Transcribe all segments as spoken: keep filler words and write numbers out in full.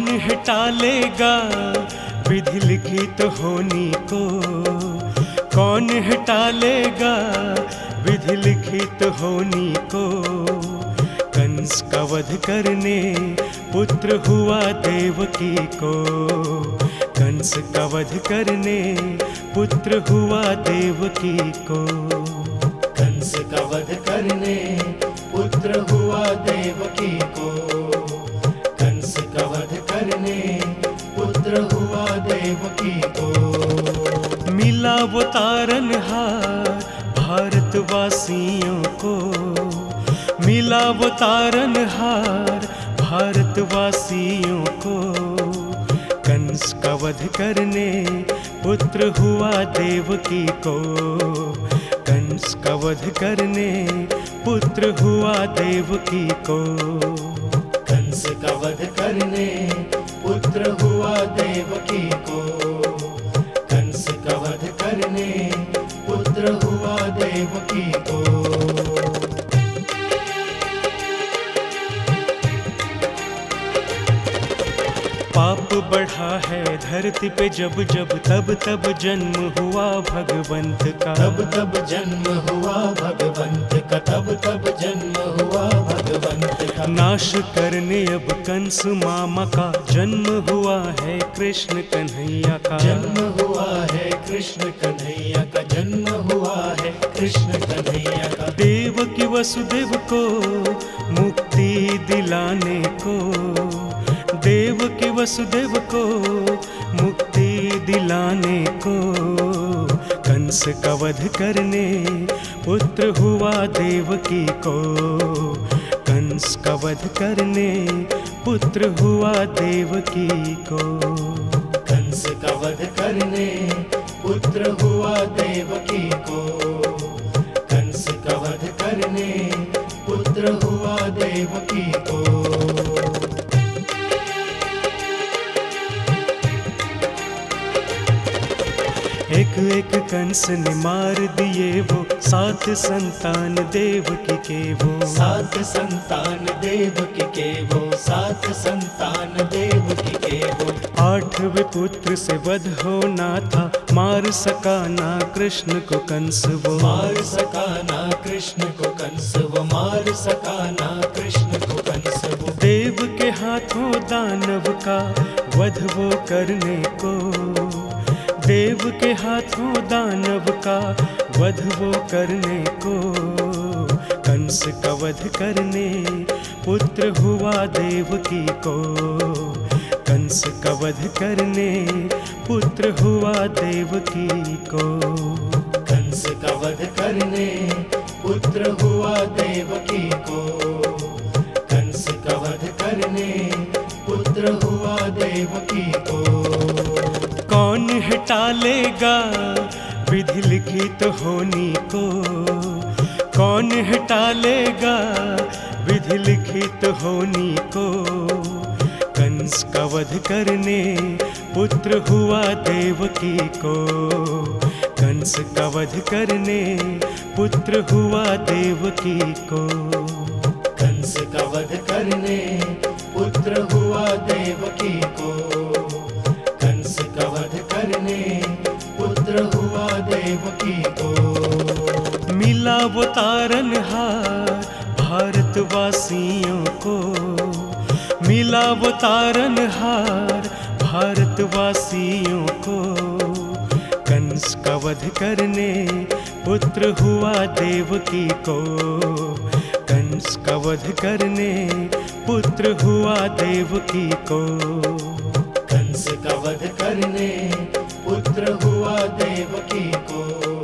है टालेगा विधि लिखित होनी को? कौन है टालेगा विधि लिखित होनी को? कंस का वध करने पुत्र हुआ देवकी को। कंस का वध करने पुत्र हुआ देवकी को। कंस का वध करने पुत्र हुआ देवकी को। कंस का वध करने पुत्र हुआ देवकी को। मिला वो तारनहार भारतवासियों को। मिला वो तारनहार भारतवासियों को। कंस का वध करने पुत्र हुआ देवकी को। कंस का वध करने पुत्र हुआ देवकी को। कंस का वध करने पुत्र हुआ देवकी को। कंस का वध करने पुत्र हुआ देवकी को। पाप बढ़ा है धरती पे जब जब, तब तब जन्म हुआ भगवंत का। तब तब जन्म हुआ भगवंत का। तब तब जन्म हुआ भगवंत का। नाश करने अब कंस मामा का जन्म हुआ है कृष्ण कन्हैया का। जन्म हुआ है कृष्ण कन्हैया का। जन्म हुआ है कृष्ण कन्हैया का। देवकी वसुदेव को मुक्ति दिलाने को। देवकी वसुदेव को मुक्ति दिलाने को। कंस का वध करने पुत्र हुआ देवकी को। कंस का वध करने पुत्र हुआ देवकी को। कंस का वध करने पुत्र हुआ देवकी को। कंस का वध करने पुत्र हुआ देवकी को। एक एक कंस ने मार दिए वो सात संतान देवकी के वो। सात संतान देवकी के वो। सात संतान देवकी के वो। आठवें पुत्र से वध होना था, मार सका ना कृष्ण को कंस वो। मार सका ना कृष्ण को कंस वो। मार सका ना कृष्ण को कंस वो। देव के हाथों दानव का वध वो करने को। देव के हाथों दानव का वध वो करने को। कंस का वध करने पुत्र हुआ देवकी को। कंस का वध करने पुत्र हुआ देवकी को। कंस का वध करने पुत्र हुआ देवकी को। कंस का वध करने पुत्र हुआ देवकी को। कौन है टालेगा विधि लिखित होनी को? कौन है टालेगा विधि लिखित होनी को? कंस का वध करने पुत्र हुआ देवकी को। कंस का वध करने पुत्र हुआ देवकी को। कंस का वध करने पुत्र हुआ देवकी को। कंस का वध करने पुत्र हुआ देवकी को। मिला वो तारनहार भारतवासियों को। मिला वो तारनहार भारतवासियों को। कंस का वध करने पुत्र हुआ देवकी को। कंस का वध करने पुत्र हुआ देवकी को। कंस का वध करने पुत्र हुआ देवकी को।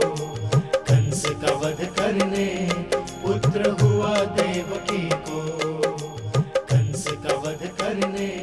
कंस का वध करने पुत्र हुआ देवकी को। कंस का वध करने